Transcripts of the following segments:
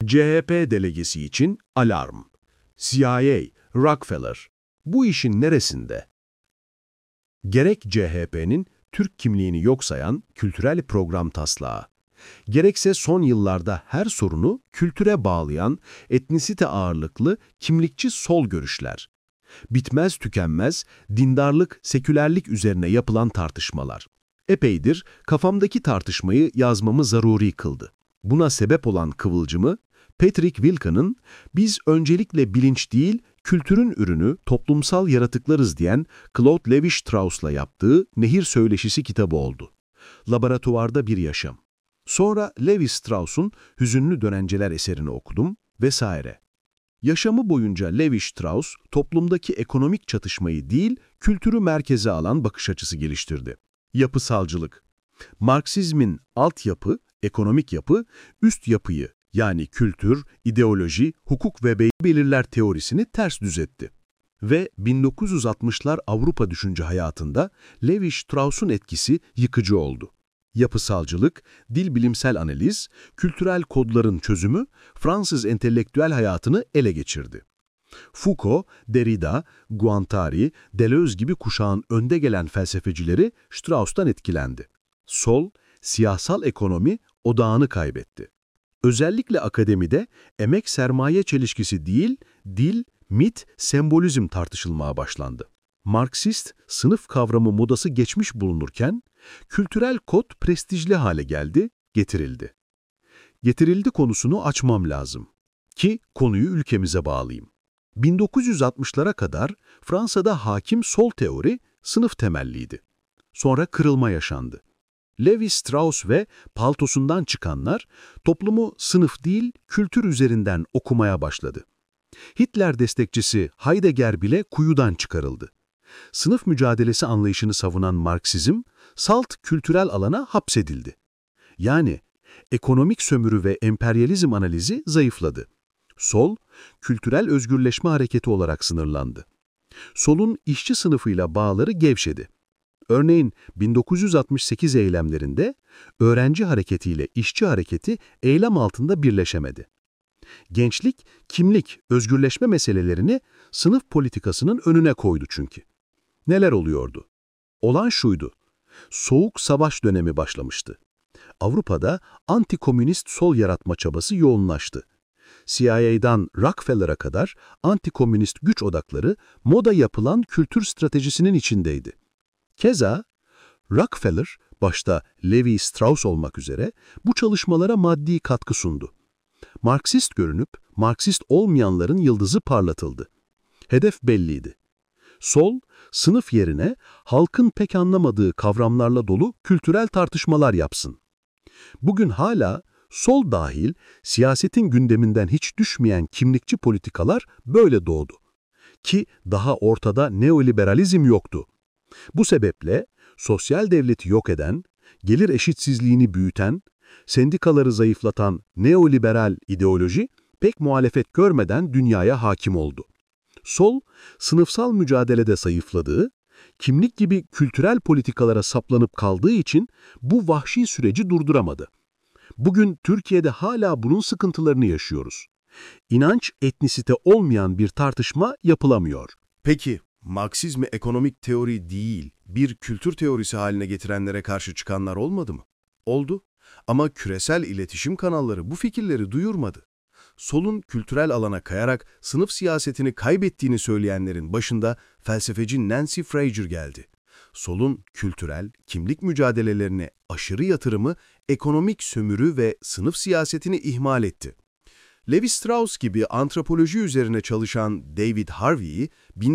CHP delegesi için alarm. CIA, Rockefeller. Bu işin neresinde? Gerek CHP'nin Türk kimliğini yok sayan kültürel program taslağı, gerekse son yıllarda her sorunu kültüre bağlayan etnisite ağırlıklı kimlikçi sol görüşler. Bitmez tükenmez dindarlık, sekülerlik üzerine yapılan tartışmalar. Epeydir kafamdaki tartışmayı yazmamı zaruri kıldı. Buna sebep olan kıvılcımı, Patrick Wilken'ın "Biz öncelikle bilinç değil, kültürün ürünü, toplumsal yaratıklarız" diyen Claude Lévi-Strauss'la yaptığı Nehir Söyleşisi kitabı oldu. Laboratuvarda bir yaşam. Sonra Lévi-Strauss'un Hüzünlü Dönenceler eserini okudum vesaire. Yaşamı boyunca Lévi-Strauss, toplumdaki ekonomik çatışmayı değil, kültürü merkeze alan bakış açısı geliştirdi. Yapısalcılık. Marksizmin altyapı, ekonomik yapı, üst yapıyı yani kültür, ideoloji, hukuk ve belirler teorisini ters düz etti. Ve 1960'lar Avrupa düşünce hayatında Lévi-Strauss'un etkisi yıkıcı oldu. Yapısalcılık, dil bilimsel analiz, kültürel kodların çözümü Fransız entelektüel hayatını ele geçirdi. Foucault, Derrida, Guattari, Deleuze gibi kuşağın önde gelen felsefecileri Strauss'tan etkilendi. Sol, siyasal ekonomi odağını kaybetti. Özellikle akademide emek-sermaye çelişkisi değil, dil, mit, sembolizm tartışılmaya başlandı. Marksist sınıf kavramı modası geçmiş bulunurken, kültürel kod prestijli hale geldi, getirildi. Getirildi konusunu açmam lazım ki konuyu ülkemize bağlayayım. 1960'lara kadar Fransa'da hakim sol teori sınıf temelliydi. Sonra kırılma yaşandı. Lévi-Strauss ve paltosundan çıkanlar toplumu sınıf değil, kültür üzerinden okumaya başladı. Hitler destekçisi Heidegger bile kuyudan çıkarıldı. Sınıf mücadelesi anlayışını savunan Marksizm, salt kültürel alana hapsedildi. Yani ekonomik sömürü ve emperyalizm analizi zayıfladı. Sol, kültürel özgürleşme hareketi olarak sınırlandı. Solun işçi sınıfıyla bağları gevşedi. Örneğin 1968 eylemlerinde öğrenci hareketiyle işçi hareketi eylem altında birleşemedi. Gençlik, kimlik, özgürleşme meselelerini sınıf politikasının önüne koydu çünkü. Neler oluyordu? Olan şuydu. Soğuk savaş dönemi başlamıştı. Avrupa'da antikomünist sol yaratma çabası yoğunlaştı. CIA'dan Rockefeller'a kadar antikomünist güç odakları moda yapılan kültür stratejisinin içindeydi. Keza Rockefeller, başta Lévi-Strauss olmak üzere bu çalışmalara maddi katkı sundu. Marksist görünüp Marksist olmayanların yıldızı parlatıldı. Hedef belliydi. Sol, sınıf yerine halkın pek anlamadığı kavramlarla dolu kültürel tartışmalar yapsın. Bugün hala sol dahil siyasetin gündeminden hiç düşmeyen kimlikçi politikalar böyle doğdu. Ki daha ortada neoliberalizm yoktu. Bu sebeple sosyal devleti yok eden, gelir eşitsizliğini büyüten, sendikaları zayıflatan neoliberal ideoloji pek muhalefet görmeden dünyaya hakim oldu. Sol, sınıfsal mücadelede zayıfladığı, kimlik gibi kültürel politikalara saplanıp kaldığı için bu vahşi süreci durduramadı. Bugün Türkiye'de hala bunun sıkıntılarını yaşıyoruz. İnanç, etnisite olmayan bir tartışma yapılamıyor. Peki, Marksizmi ekonomik teori değil, bir kültür teorisi haline getirenlere karşı çıkanlar olmadı mı? Oldu. Ama küresel iletişim kanalları bu fikirleri duyurmadı. Solun kültürel alana kayarak sınıf siyasetini kaybettiğini söyleyenlerin başında felsefeci Nancy Fraser geldi. Solun kültürel, kimlik mücadelelerine aşırı yatırımı ekonomik sömürü ve sınıf siyasetini ihmal etti. Lévi-Strauss gibi antropoloji üzerine çalışan David Harvey,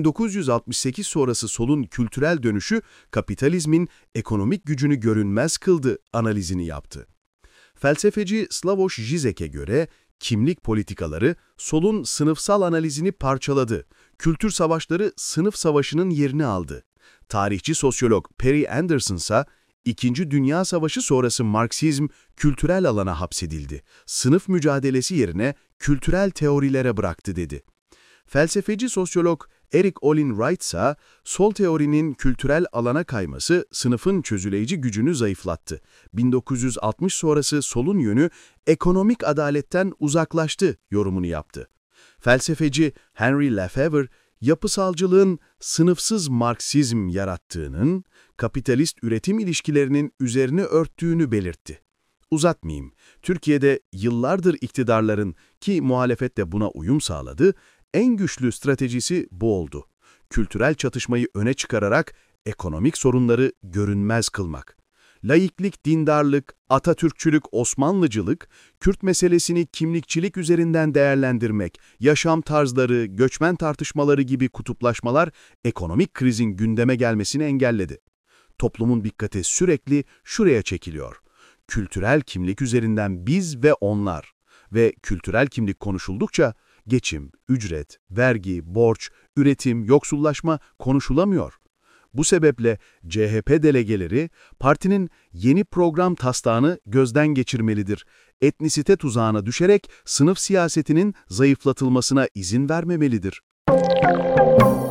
1968 sonrası solun kültürel dönüşü kapitalizmin ekonomik gücünü görünmez kıldı analizini yaptı. Felsefeci Slavoj Žižek'e göre kimlik politikaları solun sınıfsal analizini parçaladı. Kültür savaşları sınıf savaşının yerini aldı. Tarihçi sosyolog Perry Anderson ise İkinci Dünya Savaşı sonrası Marksizm kültürel alana hapsedildi. Sınıf mücadelesi yerine kültürel teorilere bıraktı dedi. Felsefeci sosyolog Eric Olin Wright ise sol teorinin kültürel alana kayması sınıfın çözüleyici gücünü zayıflattı. 1960 sonrası solun yönü ekonomik adaletten uzaklaştı yorumunu yaptı. Felsefeci Henry Lefebvre, yapısalcılığın sınıfsız Marksizm yarattığının, kapitalist üretim ilişkilerinin üzerine örttüğünü belirtti. Uzatmayayım, Türkiye'de yıllardır iktidarların, ki muhalefet de buna uyum sağladı, en güçlü stratejisi bu oldu. Kültürel çatışmayı öne çıkararak ekonomik sorunları görünmez kılmak. Laiklik, dindarlık, Atatürkçülük, Osmanlıcılık, Kürt meselesini kimlikçilik üzerinden değerlendirmek, yaşam tarzları, göçmen tartışmaları gibi kutuplaşmalar ekonomik krizin gündeme gelmesini engelledi. Toplumun dikkati sürekli şuraya çekiliyor. Kültürel kimlik üzerinden biz ve onlar ve kültürel kimlik konuşuldukça geçim, ücret, vergi, borç, üretim, yoksullaşma konuşulamıyor. Bu sebeple CHP delegeleri partinin yeni program taslağını gözden geçirmelidir. Etnisite tuzağına düşerek sınıf siyasetinin zayıflatılmasına izin vermemelidir.